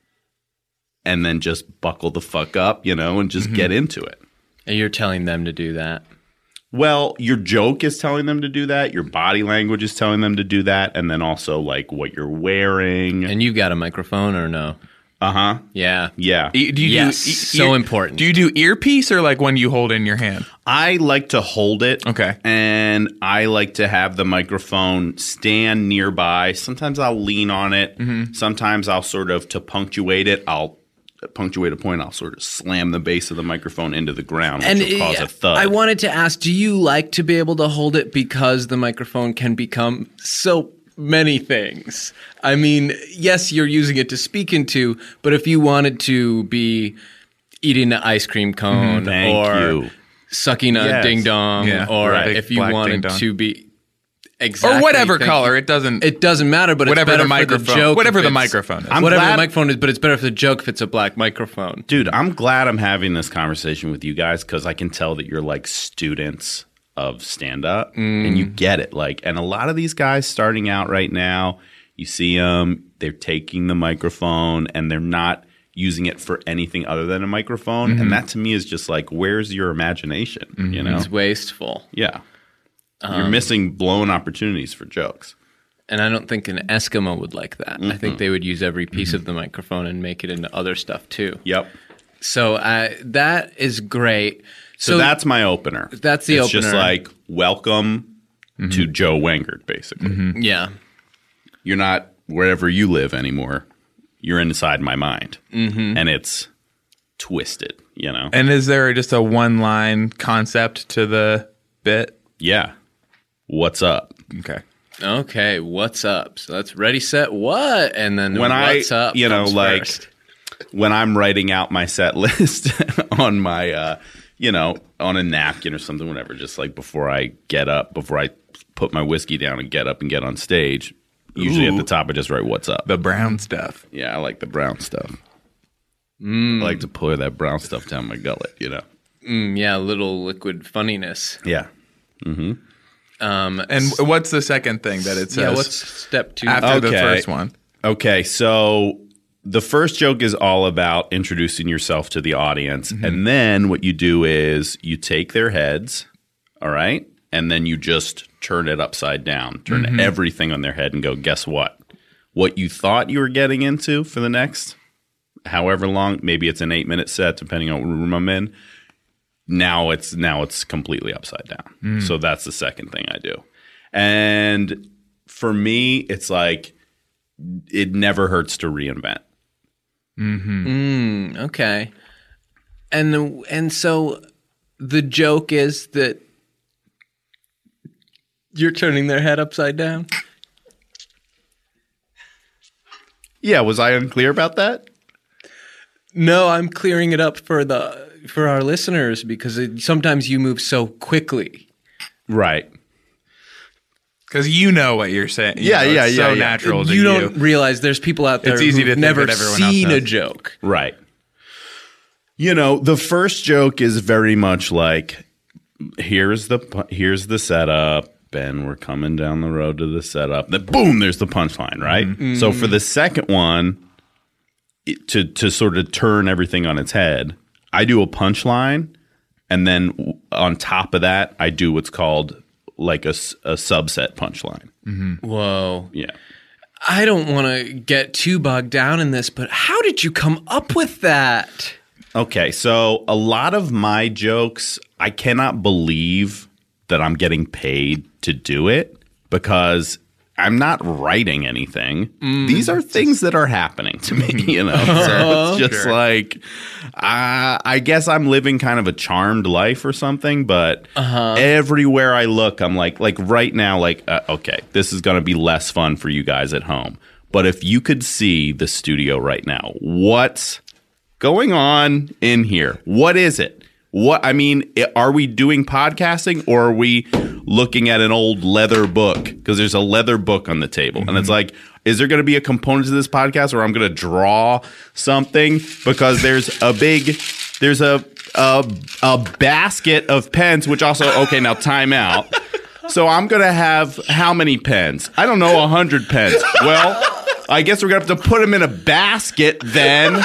And then just buckle the fuck up, you know, and just mm-hmm. get into it. And you're telling them to do that. Well, your joke is telling them to do that. Your body language is telling them to do that. And then also like what you're wearing. And you got a microphone or no? Uh-huh. Yeah. Yeah. E- Do you yes, do e- so ear- important. Do you do earpiece or like when you hold it in your hand? I like to hold it. Okay. And I like to have the microphone stand nearby. Sometimes I'll lean on it. Mm-hmm. Sometimes I'll sort of, to punctuate it, I'll punctuate a point, I'll sort of slam the base of the microphone into the ground, which And will cause uh, a thud. I wanted to ask, do you like to be able to hold it because the microphone can become so many things? I mean, yes, you're using it to speak into, but if you wanted to be eating an ice cream cone Thank or you. sucking a Yes. ding dong, Yeah, or right. if you Black wanted ding-dong. to be exactly Or whatever thank color. you. It doesn't. It doesn't matter, but whatever it's better the microphone. for the joke. whatever if the it's- microphone is. I'm whatever glad- the microphone is, but it's better for the joke if it's a black microphone. Dude, I'm glad I'm having this conversation with you guys because I can tell that you're like students of stand-up Mm. and you get it. Like, and a lot of these guys starting out right now, you see them, they're taking the microphone and they're not using it for anything other than a microphone. Mm-hmm. And that to me is just like, where's your imagination? Mm-hmm. You know? It's wasteful. Yeah. Um, You're missing blown opportunities for jokes. And I don't think an Eskimo would like that. I think they would use every piece of the microphone and make it into other stuff too. Yep. So I, that is great. So, that's my opener. That's the it's opener. just like, welcome to Joe Wengert, basically. yeah. You're not wherever you live anymore. You're inside my mind. Mm-hmm. And it's twisted, you know? And is there just a one line concept to the bit? Yeah. What's up? Okay. Okay, what's up? So that's ready, set, what? And then When what's I, up you know, comes like first. when I'm writing out my set list on my, uh, you know, on a napkin or something, whatever, just like before I get up, before I put my whiskey down and get up and get on stage, usually Ooh. at the top I just write what's up. The brown stuff. Yeah, I like the brown stuff. I like to pour that brown stuff down my gullet, you know? Mm, yeah, a little liquid funniness. Yeah. Um, And what's the second thing that it says yeah, what's step two? after the Okay. first one? Okay, so the first joke is all about introducing yourself to the audience. And then what you do is you take their heads, all right? And then you just turn it upside down, turn everything on their head and go, guess what? What you thought you were getting into for the next however long, maybe it's an eight minute set, depending on what room I'm in. Now it's now it's completely upside down. So that's the second thing I do. And for me, it's like it never hurts to reinvent. Mm, okay. And the, and so the joke is that you're turning their head upside down? Yeah, was I unclear about that? No, I'm clearing it up for the for our listeners because it, sometimes you move so quickly. Right. Because you know what you're saying. You Yeah, know, yeah, it's yeah, So yeah. natural to you you. don't realize there's people out there It's easy who've to think never that everyone else seen a knows. joke. Right. You know, the first joke is very much like here's the pu- here's the setup and we're coming down the road to the setup. Then boom, there's the punchline, right? So for the second one it, to to sort of turn everything on its head, I do a punchline and then w- on top of that I do what's called like a, s- a subset punchline. Whoa. Yeah. I don't want to get too bogged down in this, but how did you come up with that? Okay, so a lot of my jokes, I cannot believe that I'm getting paid to do it because I'm not writing anything. Mm. These are things that are happening to me, you know. So it's just Sure. like, uh, I guess I'm living kind of a charmed life or something. But Uh-huh. everywhere I look, I'm like, like right now, like, uh, okay, this is going to be less fun for you guys at home. But if you could see the studio right now, what's going on in here? What is it? What I mean, i- are we doing podcasting or are we looking at an old leather book? Because there's a leather book on the table, and it's like, is there going to be a component to this podcast where I'm going to draw something? Because there's a big, there's a a, a basket of pens, which also okay. Now time out. So I'm going to have how many pens? I don't know, a hundred pens. Well, I guess we're going to have to put them in a basket then.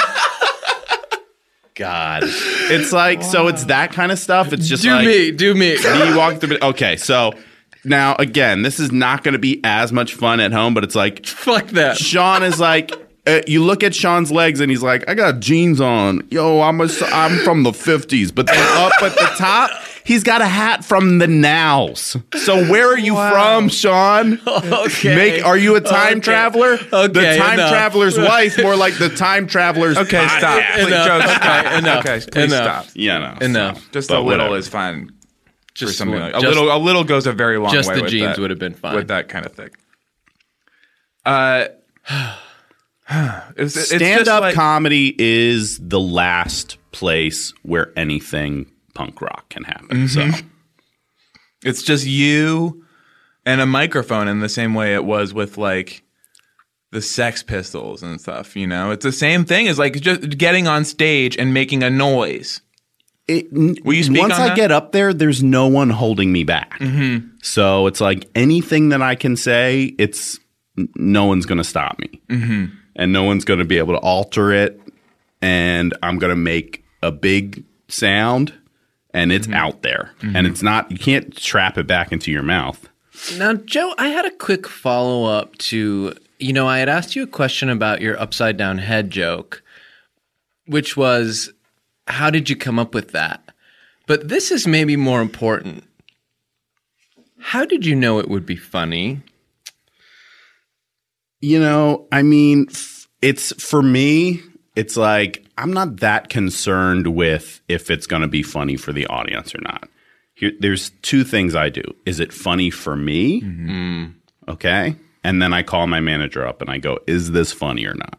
God. It's like, so it's that kind of stuff. It's just Do like me, do me. me walking through. Okay, so now again, this is not going to be as much fun at home, but it's like Fuck that. Sean is like, uh, you look at Sean's legs and he's like, I got jeans on. Yo, I'm a, I'm from the fifties. But then up at the top, he's got a hat from the Nows. So where are you from, Sean? Okay. Make, are you a time Okay. traveler? the Okay, time enough. traveler's wife, more like the time traveler's Okay, stop. podcast. Please, Enough. Joe, Okay, stop. enough. Okay, please Enough. stop. Yeah, no. Enough. so- Just but a little whatever. is fine. For Just something one- like, a just- little. A little goes a very long just way. the with jeans that, would have been fine. with that kind of thing. Uh, it's, it's just Stand-up like, comedy is the last place where anything punk rock can happen. So it's just you and a microphone in the same way it was with like the Sex Pistols and stuff. You know, it's the same thing as like just getting on stage and making a noise. it, Will you speak once on I that? get up there, there's no one holding me back. Mm-hmm. So it's like anything that I can say, it's n- no one's going to stop me, Mm-hmm. and no one's going to be able to alter it. And I'm going to make a big sound, and it's Mm-hmm. out there, and it's not. You can't trap it back into your mouth. Now, Joe, I had a quick follow up to, you know, I had asked you a question about your upside down head joke, which was, how did you come up with that? But this is maybe more important. How did you know it would be funny? You know, I mean, f- it's for me, it's like I'm not that concerned with if it's going to be funny for the audience or not. Here, there's two things I do. Is it funny for me? Okay. And then I call my manager up and I go, is this funny or not?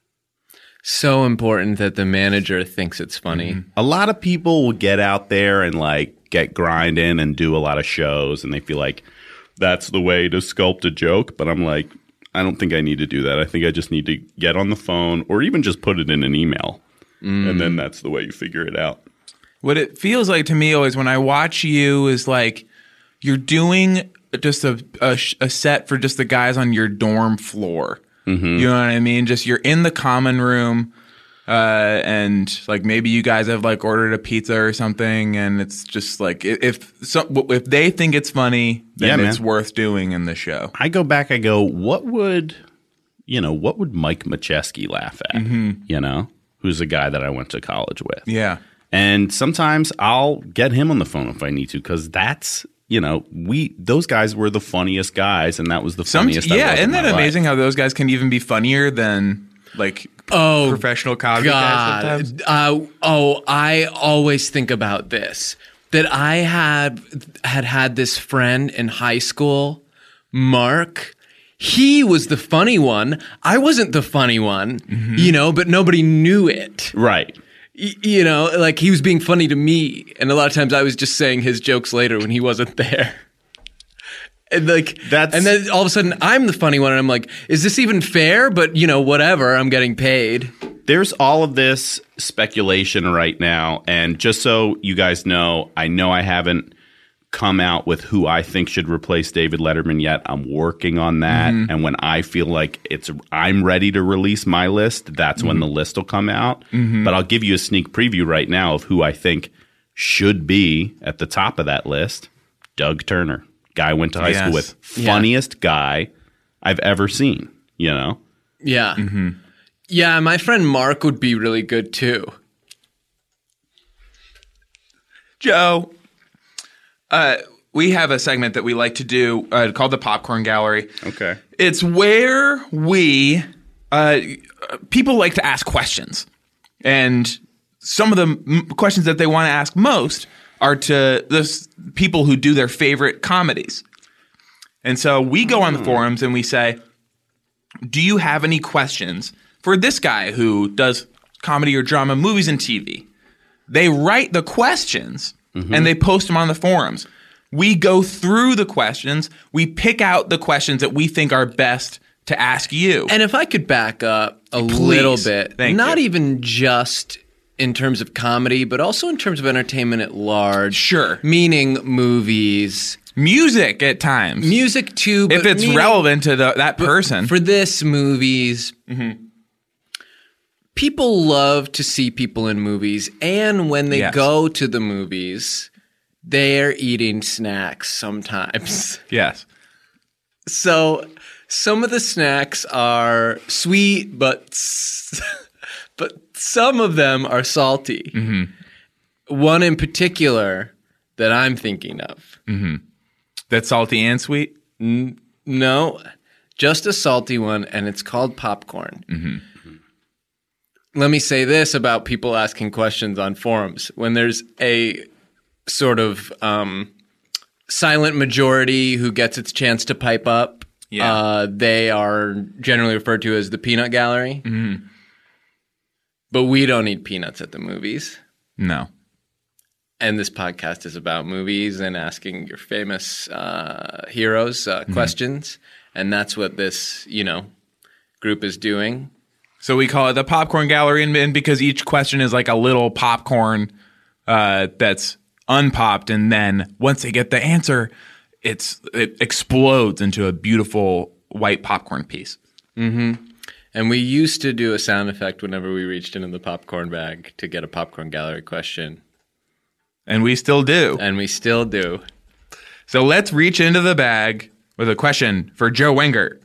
So important that the manager thinks it's funny. A lot of people will get out there and like get grinding and do a lot of shows, and they feel like that's the way to sculpt a joke. But I'm like, I don't think I need to do that. I think I just need to get on the phone or even just put it in an email. And then that's the way you figure it out. What it feels like to me always when I watch you is like you're doing just a, a, sh- a set for just the guys on your dorm floor. You know what I mean? Just you're in the common room, uh, and like maybe you guys have like ordered a pizza or something, and it's just like i- if so, if they think it's funny, then Yeah, it's man. worth doing in the show. I go back, I go, what would, you know, what would Mike Macheski laugh at? You know, who's a guy that I went to college with. Yeah. And sometimes I'll get him on the phone if I need to, because that's, you know, we those guys were the funniest guys, and that was the Some, funniest. I yeah, was in isn't that my life. amazing how those guys can even be funnier than like Oh, professional comedy guys God. sometimes? Uh, oh, I always think about this. That I had had had this friend in high school, Mark. He was the funny one. I wasn't the funny one, you know, but nobody knew it. Right. Y- you know, like he was being funny to me, and a lot of times I was just saying his jokes later when he wasn't there. And like That's- and then all of a sudden I'm the funny one, and I'm like, is this even fair? But you know, whatever, I'm getting paid. There's all of this speculation right now, and just so you guys know, I know I haven't come out with who I think should replace David Letterman yet. I'm working on that, and when I feel like it's I'm ready to release my list, that's when the list will come out. But I'll give you a sneak preview right now of who I think should be at the top of that list. Doug Turner, guy I went to high Yes. school with, Yeah. funniest guy I've ever seen, you know? Yeah. Yeah, my friend Mark would be really good too. Joe, uh, we have a segment that we like to do uh, called the Popcorn Gallery. Okay. It's where we uh, people like to ask questions, and some of the m- questions that they want to ask most are to the s- people who do their favorite comedies. And so we go on the forums and we say, do you have any questions for this guy who does comedy or drama, movies and T V? They write the questions mm-hmm. and they post them on the forums. We go through the questions. We pick out the questions that we think are best to ask you. And if I could back up a Please. little bit, Thank not you. even just in terms of comedy, but also in terms of entertainment at large. Sure. Meaning movies. Music at times. Music too. if but it's meaning- relevant to the, that person. For this, movies. Mm-hmm. People love to see people in movies. And when they Yes. go to the movies, they're eating snacks sometimes. Yes. So some of the snacks are sweet, but s- but some of them are salty. Mm-hmm. One in particular that I'm thinking of. Mm-hmm. That's salty and sweet? N- no, just a salty one, and it's called popcorn. Mm-hmm. Let me say this about people asking questions on forums. When there's a sort of um, silent majority who gets its chance to pipe up, Yeah. uh, they are generally referred to as the peanut gallery. Mm-hmm. But we don't eat peanuts at the movies. No. And this podcast is about movies and asking your famous uh, heroes uh, mm-hmm. questions. And that's what this, you know, group is doing. So we call it the Popcorn Gallery, and, and because each question is like a little popcorn uh, that's unpopped, and then once they get the answer, it's it explodes into a beautiful white popcorn piece. Mm-hmm. And we used to do a sound effect whenever we reached into the popcorn bag to get a Popcorn Gallery question. And we still do. And we still do. So let's reach into the bag with a question for Joe Wenger.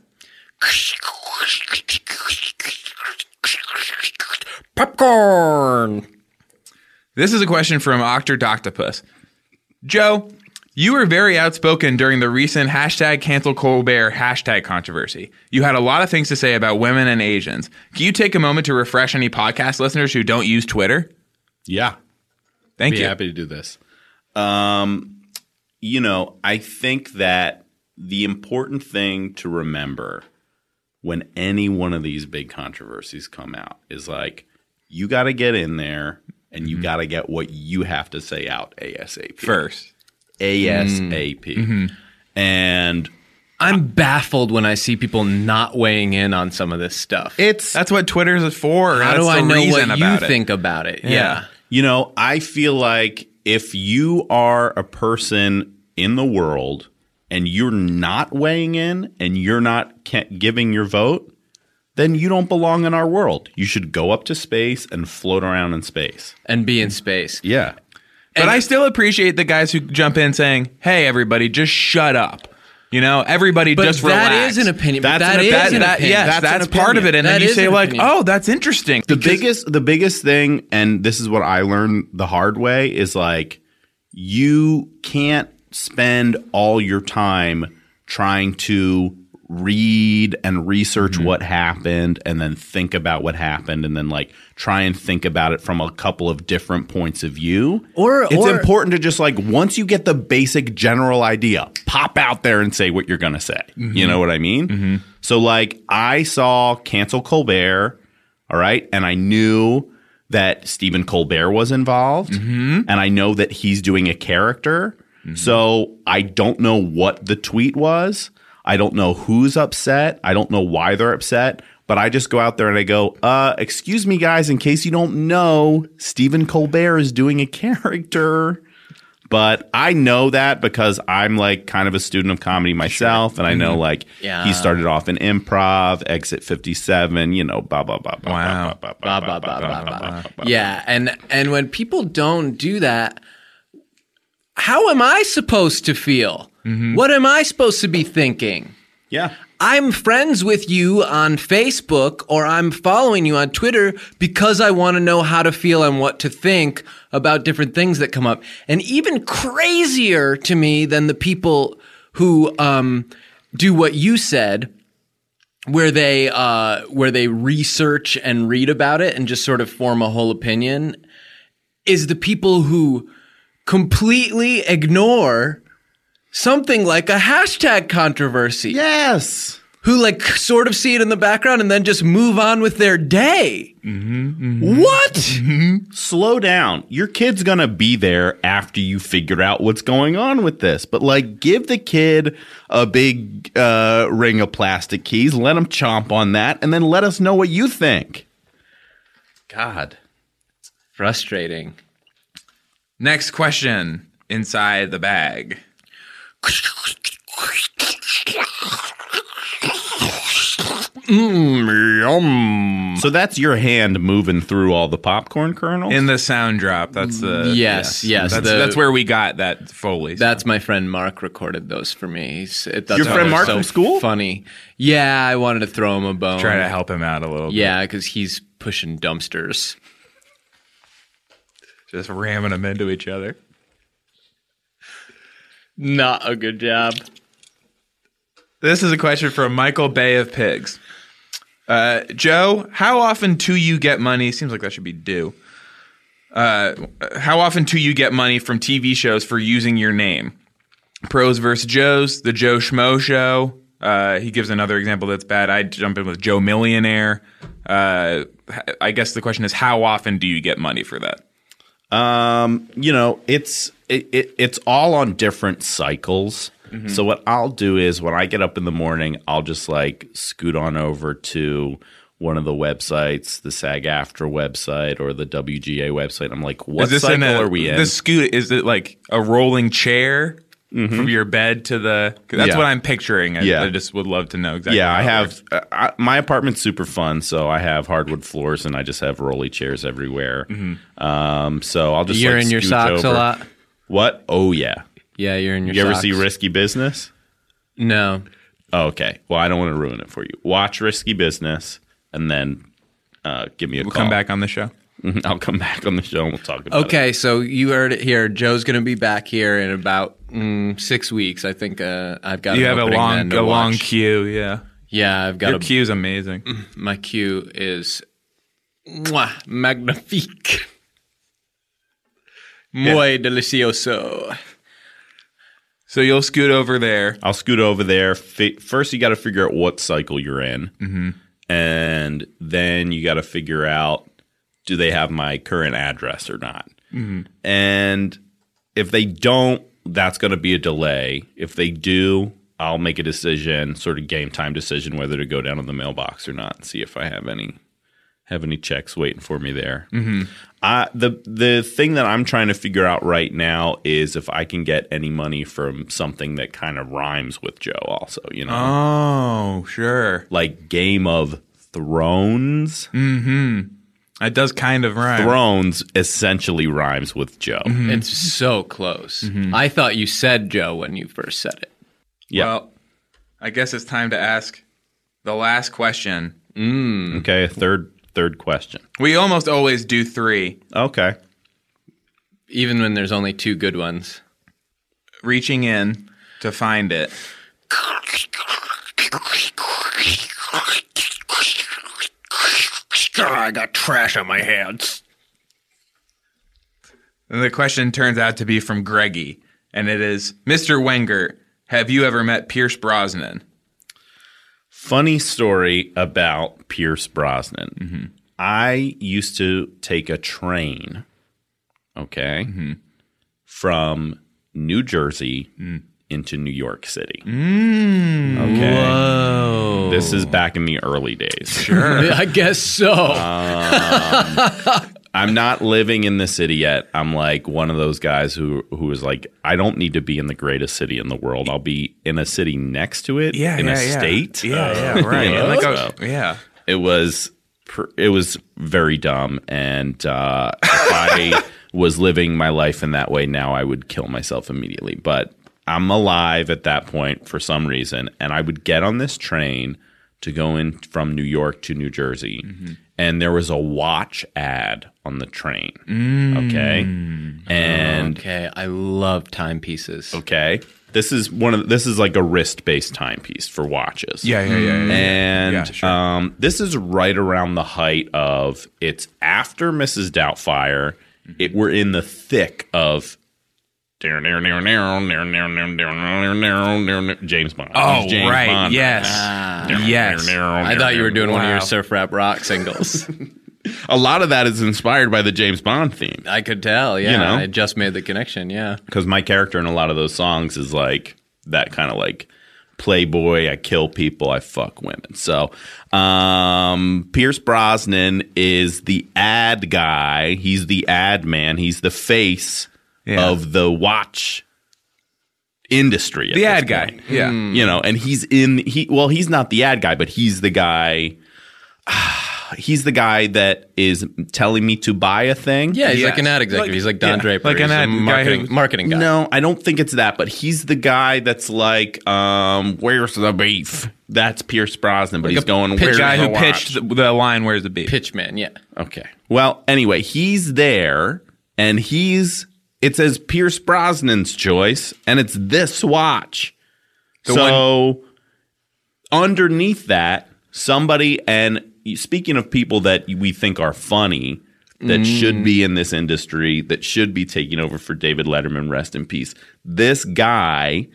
Popcorn! This is a question from Octor Doctopus. Joe, you were very outspoken during the recent hashtag cancel Colbert hashtag controversy. You had a lot of things to say about women and Asians. Can you take a moment to refresh any podcast listeners who don't use Twitter? Yeah. Thank Be you. happy to do this. Um, you know, I think that the important thing to remember when any one of these big controversies come out is like, you got to get in there and you mm-hmm. got to get what you have to say out ASAP. First. ASAP. Mm-hmm. And I'm baffled when I see people not weighing in on some of this stuff. it's That's what Twitter is for. How That's do I the know reason what you about it. think about it? Yeah. yeah. You know, I feel like if you are a person in the world and you're not weighing in and you're not giving your vote, then you don't belong in our world. You should go up to space and float around in space. And be in space. Yeah. But And- I still appreciate the guys who jump in saying, hey, everybody, just shut up. You know, everybody But just that relax. is an opinion. But That's that an is opinion. That, an that, opinion. yes, That's that's, an part of it. And That then you is say an like, opinion. oh, that's interesting. The Because- biggest the biggest thing, and this is what I learned the hard way, is like you can't spend all your time trying to read and research Mm-hmm. what happened and then think about what happened and then like try and think about it from a couple of different points of view. Or- it's or- important to just like once you get the basic general idea, pop out there and say what you're going to say. Mm-hmm. You know what I mean? Mm-hmm. So like I saw Cancel Colbert, all right, and I knew that Stephen Colbert was involved, Mm-hmm. and I know that he's doing a character. Mm-hmm. So I don't know what the tweet was. I don't know who's upset. I don't know why they're upset. But I just go out there and I go, uh, excuse me, guys, in case you don't know, Stephen Colbert is doing a character. But I know that because I'm like kind of a student of comedy myself. And I know like Yeah. he started off in improv, Exit fifty-seven, you know, blah, blah, blah, blah, Wow. blah, Blah, blah, blah, blah, blah. Yeah, and and when people don't do that, how am I supposed to feel? Mm-hmm. What am I supposed to be thinking? Yeah. I'm friends with you on Facebook or I'm following you on Twitter because I want to know how to feel and what to think about different things that come up. And even crazier to me than the people who um, do what you said, where they uh, where they research and read about it and just sort of form a whole opinion, is the people who completely ignore something like a hashtag controversy. Yes. Who like sort of see it in the background and then just move on with their day. Mm-hmm, mm-hmm. What? Mm-hmm. Slow down. Your kid's going to be there after you figure out what's going on with this. But like, give the kid a big uh, ring of plastic keys, let him chomp on that, and then let us know what you think. God. Frustrating. Next question inside the bag. Mm, yum. So that's your hand moving through all the popcorn kernels? In the sound drop. That's the Yes, yes, That's, the- that's where we got that Foley. That's my friend Mark recorded those for me. He's, it, that's Your why friend they're Mark so from school? Funny. Yeah, I wanted to throw him a bone. try to help him out a little bit. Yeah, because he's pushing dumpsters. Just ramming them into each other. Not a good job. This is a question from Michael Bay of Pigs. Uh, Joe, how often do you get money? Seems like that should be due. Uh, how often do you get money from T V shows for using your name? Pros versus Joes, the Joe Schmo Show. Uh, he gives another example that's bad. I jump in with Joe Millionaire. Uh, I guess the question is, how often do you get money for that? Um, you know, it's it, it it's all on different cycles. Mm-hmm. So what I'll do is when I get up in the morning, I'll just like scoot on over to one of the websites, the SAG-AFTRA website or the W G A website. I'm like, what is this cycle in a, are we in? The scoot, is it like a rolling chair mm-hmm. from your bed to the? 'Cause that's Yeah. what I'm picturing. I, Yeah. I just would love to know exactly. Yeah, how I it have works. uh, I, my apartment's super fun, so I have hardwood floors and I just have rolly chairs everywhere. Mm-hmm. Um, so I'll just You're like, in your scooch socks over. a lot? What? Oh yeah. Yeah, you're in your You ever socks. see Risky Business? No. Oh, okay. Well, I don't want to ruin it for you. Watch Risky Business and then uh, give me a We'll call. come back on the show. Mhm. I'll come back on the show and we'll talk about it. Okay, so you heard it here. Joe's going to be back here in about mm, six weeks. I think uh, I've got You an have a opening long, then to a long watch. queue. Yeah, Yeah, I've got your a queue's amazing. my queue is mwah, magnifique. Muy delicioso. So you'll scoot over there. I'll scoot over there. Fi- First, you got to figure out what cycle you're in. Mm-hmm. And then you got to figure out, do they have my current address or not? Mm-hmm. And if they don't, that's going to be a delay. If they do, I'll make a decision, sort of game time decision, whether to go down to the mailbox or not and see if I have any have any checks waiting for me there. Mm-hmm. Uh, the the thing that I'm trying to figure out right now is if I can get any money from something that kind of rhymes with Joe also, you know? Oh, sure. Like Game of Thrones. That does kind of rhyme. Thrones essentially rhymes with Joe. It's so close. I thought you said Joe when you first said it. Yeah. Well, I guess it's time to ask the last question. Okay, a third third question. We almost always do three. Okay. Even when there's only two good ones. Reaching in to find it. I got trash on my hands. And the question turns out to be from Greggy, and it is, Mister Wenger, have you ever met Pierce Brosnan? Funny story about Pierce Brosnan. Mm-hmm. I used to take a train, okay, mm-hmm. from New Jersey mm. into New York City. Mm. Okay. Whoa. This is back in the early days. Sure. I guess so. Um, I'm not living in the city yet. I'm like one of those guys who who is like, I don't need to be in the greatest city in the world. I'll be in a city next to it, Yeah, in yeah, a yeah. state. Yeah, yeah, right. You know, like so a, yeah. it was pr- it was very dumb, and uh, if I was living my life in that way now, I would kill myself immediately. But I'm alive at that point for some reason, and I would get on this train to go in from New York to New Jersey, mm-hmm. and there was a watch ad on the train. Mm. Okay, and okay, I love timepieces. Okay, this is one of the, this is like a wrist-based timepiece for watches. Yeah, yeah, yeah, yeah, yeah. And yeah, sure. um, this is right around the height of it's after Missus Doubtfire. Mm-hmm. It we're in the thick of. James Bond. Oh, James right. Bond. Yes. Ah. Yes. I thought you were doing wow. one of your surf rap rock singles. A lot of that is inspired by the James Bond theme. I could tell, yeah. You know? I just made the connection, yeah. Because my character in a lot of those songs is like that kind of like playboy, I kill people, I fuck women. So um, Pierce Brosnan is the ad guy. He's the ad man. He's the face yeah. of the watch industry. The ad guy. Point. Yeah. Mm. You know, and he's in he well, he's not the ad guy, but he's the guy he's the guy that is telling me to buy a thing. Yeah, he's yes. like an ad executive. Like, he's like Don yeah, Draper. Like an he's ad marketing, guy who, marketing guy. No, I don't think it's that, but he's the guy that's like, um, where's the beef? That's Pierce Brosnan, but like he's going, where's guy the who watch? pitched the, the line, where's the beef? Pitchman, yeah. Okay. Well, anyway, he's there, and he's, it says Pierce Brosnan's choice, and it's this watch. The so one- underneath that, somebody, and speaking of people that we think are funny, that mm. should be in this industry, that should be taking over for David Letterman, rest in peace. This guy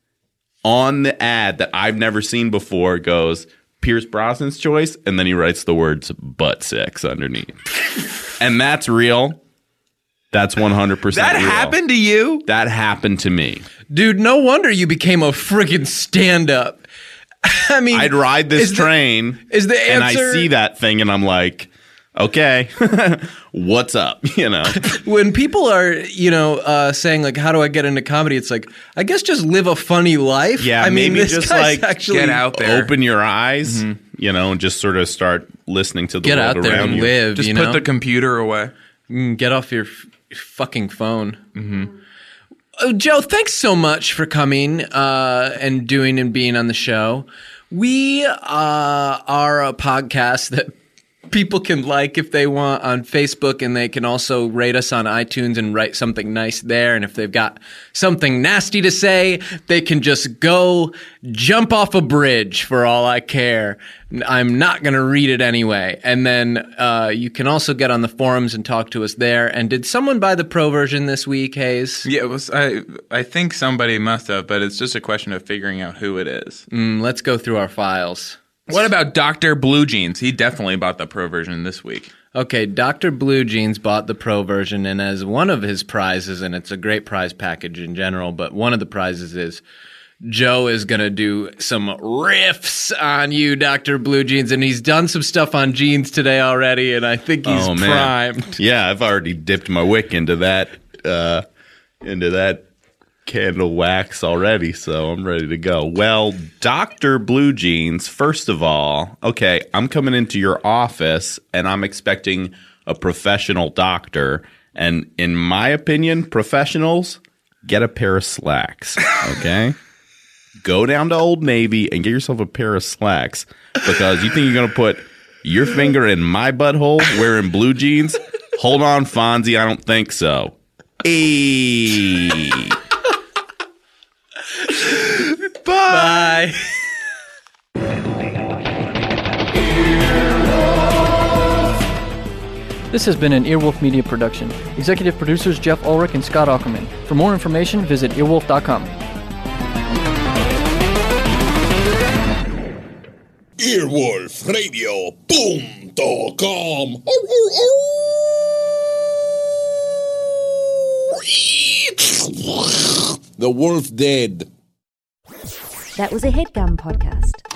on the ad that I've never seen before goes, Pierce Brosnan's choice, and then he writes the words butt sex underneath. And that's real. That's one hundred percent That real. happened to you? That happened to me. Dude, no wonder you became a friggin' stand-up. I mean, I'd ride this is train, the, is the answer, and I see that thing, and I'm like, okay, what's up? You know, when people are, you know, uh, saying like, "How do I get into comedy?" It's like, I guess just live a funny life. Yeah, I mean, maybe this just guy's like actually get out there, open your eyes, mm-hmm. you know, and just sort of start listening to the get world out there around and you. live. Just you put know? the computer away. Mm, get off your f- fucking phone. Mm-hmm. Oh, Joe, thanks so much for coming uh, and doing and being on the show. We uh, are a podcast that people can like if they want on Facebook, and they can also rate us on iTunes and write something nice there. And if they've got something nasty to say, they can just go jump off a bridge for all I care. I'm not going to read it anyway. And then uh, you can also get on the forums and talk to us there. And did someone buy the pro version this week, Hayes? Yeah, it was. I I think somebody must have, but it's just a question of figuring out who it is. Mm, let's go through our files. What about Doctor Blue Jeans? He definitely bought the pro version this week. Okay, Doctor Blue Jeans bought the pro version, and as one of his prizes, and it's a great prize package in general, but one of the prizes is Joe is going to do some riffs on you, Doctor Blue Jeans, and he's done some stuff on jeans today already, and I think he's oh, man. primed. Yeah, I've already dipped my wick into that, uh, into that candle wax already, so I'm ready to go. Well, Doctor Blue Jeans, first of all, okay, I'm coming into your office and I'm expecting a professional doctor, and in my opinion, professionals get a pair of slacks, okay? Go down to Old Navy and get yourself a pair of slacks, because you think you're going to put your finger in my butthole wearing blue jeans? Hold on, Fonzie, I don't think so. Hey. Bye. This has been an Earwolf Media production. Executive producers Jeff Ulrich and Scott Ackerman. For more information, visit earwolf dot com. earwolf radio punto com. The wolf dead. That was a HeadGum podcast.